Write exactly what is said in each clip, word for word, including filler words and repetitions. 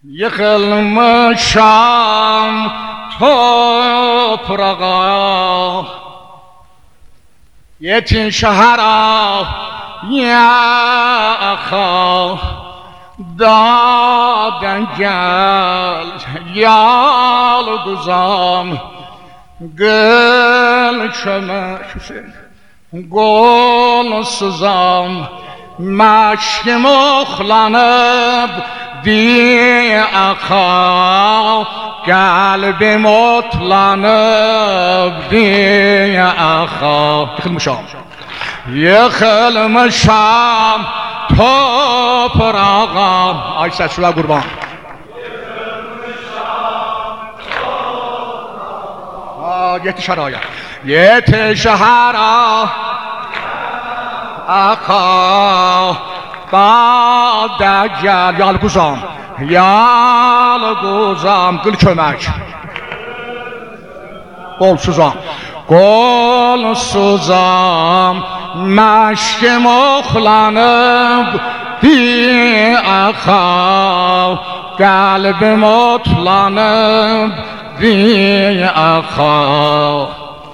Yıkılmışam toprağa, yetiş hara yaka, dağdan gel yalgızam, gel çömek Hüseyin, golsuzam, meşkim oxlanıp diye akar, kalbim otlanıp diye akar. Yıkılmışam, yıkılmışam toprağa. Ay sesler kurban. Aa, yetiş haraya, yetiş hara akar, dağda gel yalgızam, yalgızam, kıl kömek, golsuzam, golsuzam, meşkim oxlanıp diye akar, kalbim otlanıp diye akar.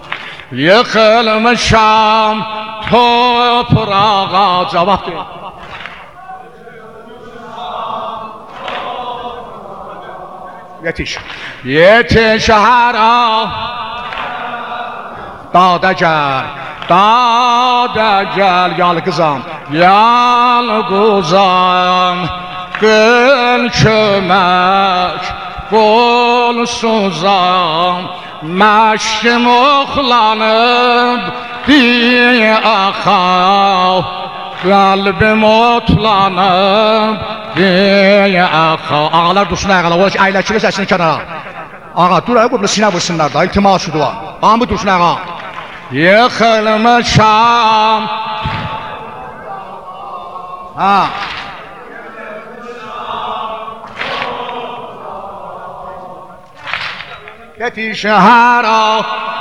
Yıkılmışam toprağa. Cevap ver. Yetiş, yetiş hara, dağda gel, dağda gel yalgızam, yalgızam, gül kömek, golsuzam, meşkim oxlanıp diye akar, kalbim otlanıp diye akar. Ağalar dursun ağalar, ola ki əyləkilə səsini kənara. Ağa dur ay, qobla sinə vursunlar da, iltimasıdır var. Ağamı dursun ağa. Yıkılmışam. Ha. Yetiş hara,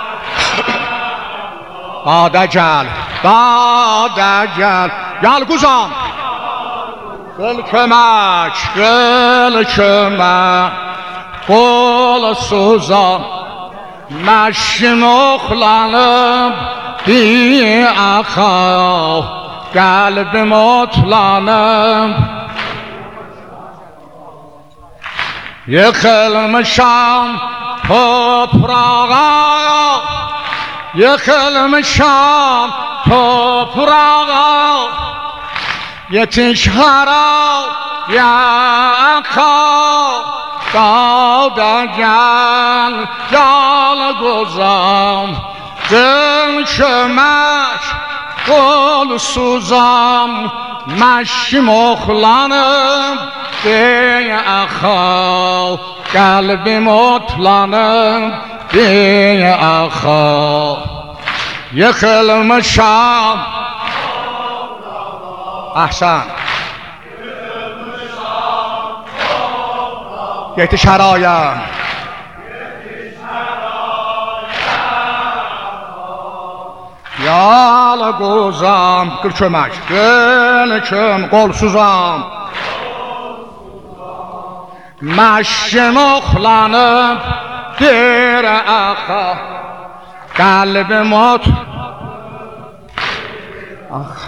dağda gel, dağda gel, yalgızam, kıl kömek, kıl kömek, golsuzam, meşkim oxlanıp diye akar, kalbim otlanıp. Yıkılmışam toprağa, yıkılmışam toprağa, yetiş hara yaka, dağda gel yalgızam, kıl kömek, golsuzam, meşkim oxlanıp diye akar, kalbim otlanıp diye akar. Yıkılmışam. Ahsan. Yetiş haraya. Yalgızam, kıl kömek, kıl kömek, golsuzam, meşkim oxlanıp diye akar, kalbim ot. Ah.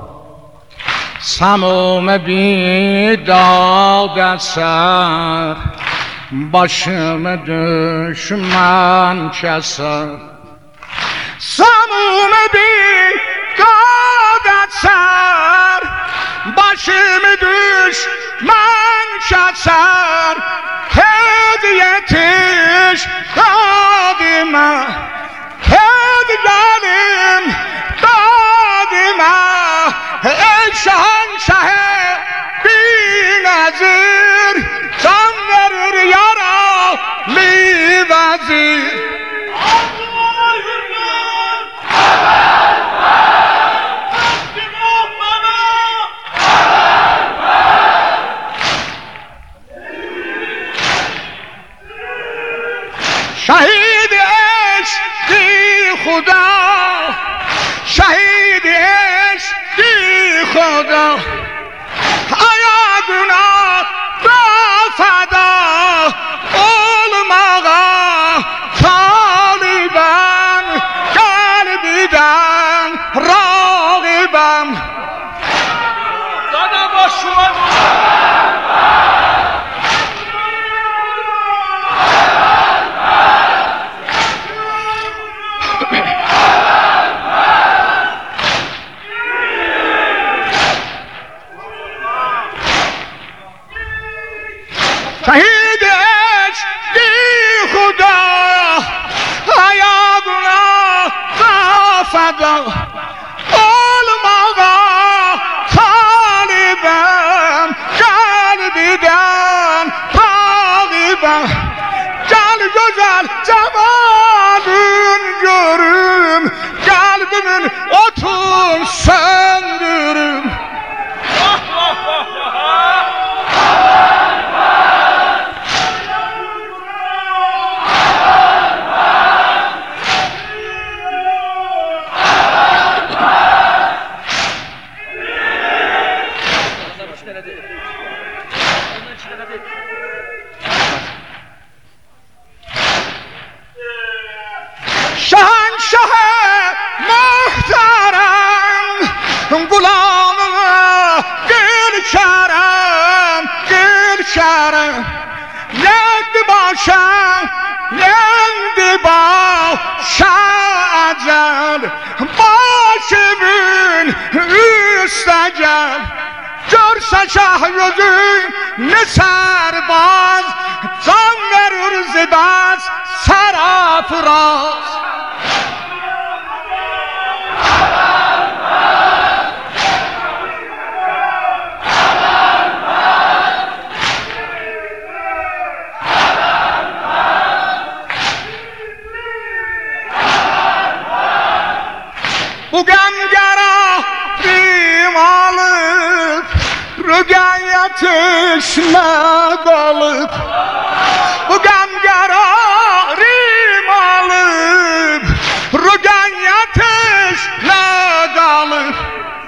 Samum bir dağda ser, başımı düşman keser. Samum bir dağda ser, başımı düşman keser. Ted yetiş dadime, ted gelim dadime, ey şahanşahe binazir, can verir yaralı vezir. شهید عشقی خدا، شهید عشقی خدا، آیا گناه را فدا شهیدش دی خدا حیاتنا فدا olmağa talibem kalbiden takibem gel güzel cemalın görüm kalbimin otun söndürüm شهنشاه محترم غلام گل کرم گل کرم یک باشم یک باشم اجل باشه بین استجل görse şah yüzü ne serbaz can verir zibaz serafraz bu gemgara alıp rügen yatışına kalıp bu gemgara alıp rügen yatışına kalıp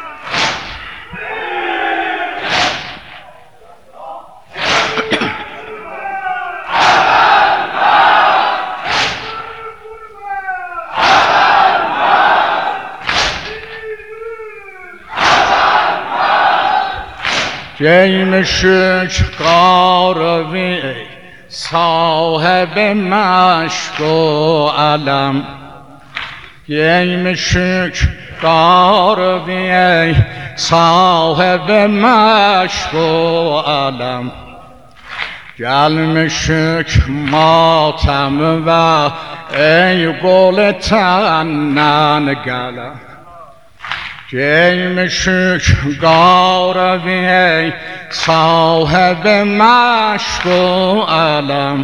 جیمشک قاروی صاحب مشک و علم جیمشک قاروی صاحب مشک و علم gelmişik matem ve ey gol tenden gele gelmişik garevi ey sahibi meşk و alem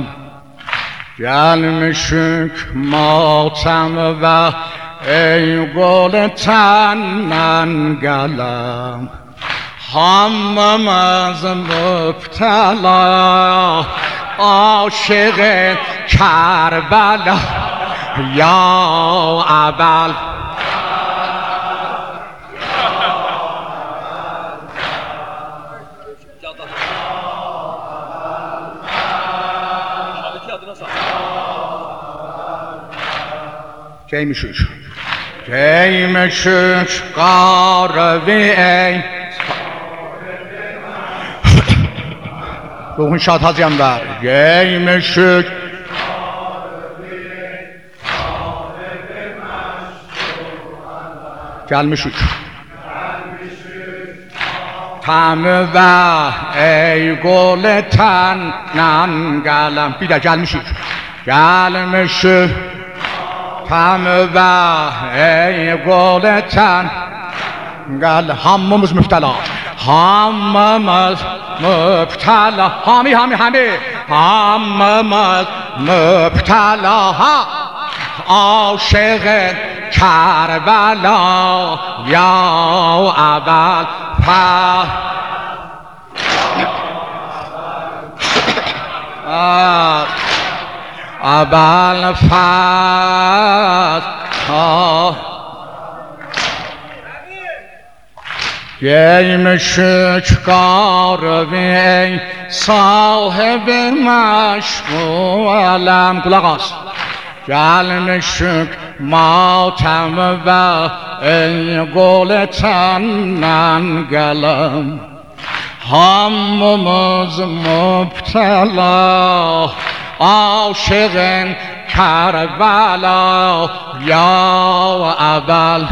gelmişik matem ve ey gol tenden gelem هممز مبتلا عاشق کربلا یا ابل Ceymişük Ceymişük قاروی ای روحون شاد حاضیم بر جیمشک gelmişik tam ve ey gol tenden gelem bir de gelmişik gelmişik tam ve ey gol ten gel hamımız müftela hamımız müptela hami hami hami hamımız müptela ha aşık Kerbela ya abel fa abel fa Gelmişik قاروی ey sahibi meşk و alem kulak as gelmişik matem ve ey gol tenden gelem hamımız müptela aşığın Kerbela ya abel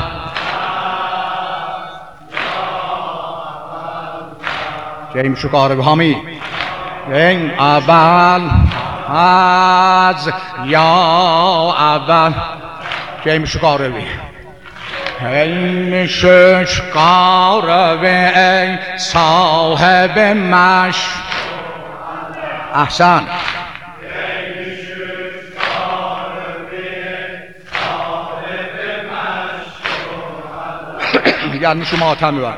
Ceymişik قاروی hami این اول از یا اول که این شکاروی این شکاروی ای صاحب مش احسن یعنی شما تمیوه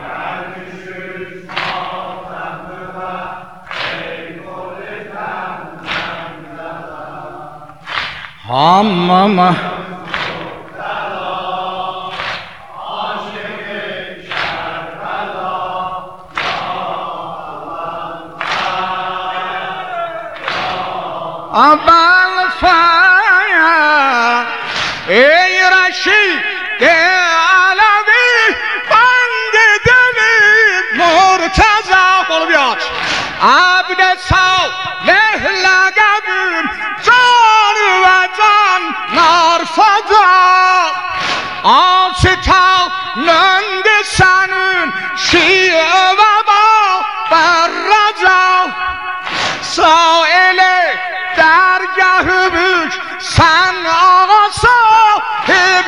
همم اول فایا ای رشید علوی بند دلی مرتضی قول بیاد عبد صالح لقبون جان و جان نرفدا آستا نند سنون شیعه و با بررجا سائل درگه بک سن آقا صاحب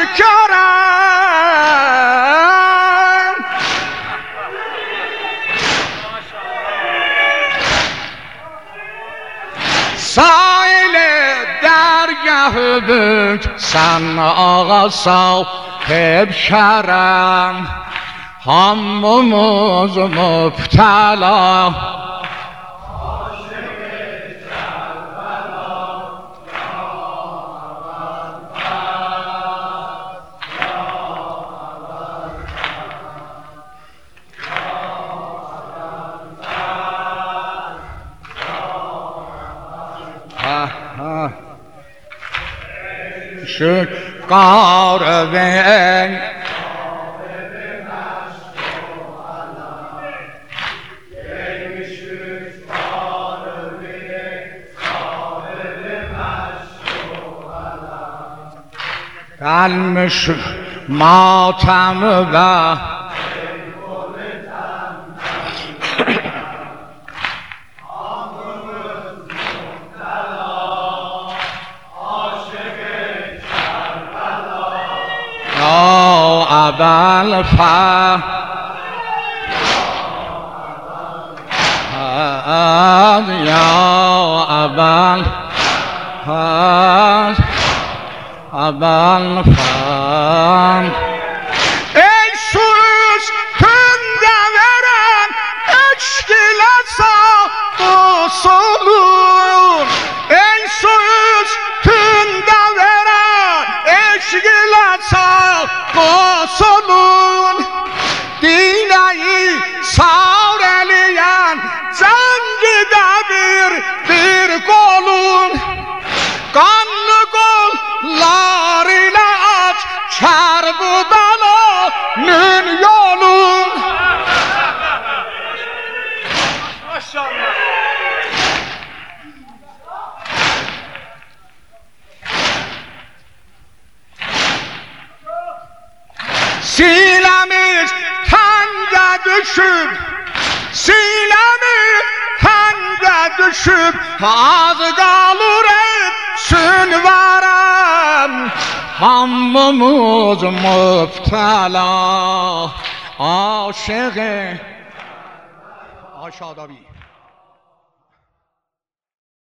کرم سائل درگه بک سن آقا صاحب کرم همموز مبتلا شکاروی قلمش ماتم و اول فا یا اول فا اول فا ای سوز کنده ورن اشکلسا قصولون ای سوز کنده ورن اشکلسا قصولون دینایی سارلیان زنگی دبیر bir قولون قانlı قول لارıyla aç Kerbudalı'nın yolun Maşallah Sinemiz tende düşüp Sinemiz tende düşüp Az kalır etsin varem Hamımız müptela Aşığı Aşağıda bir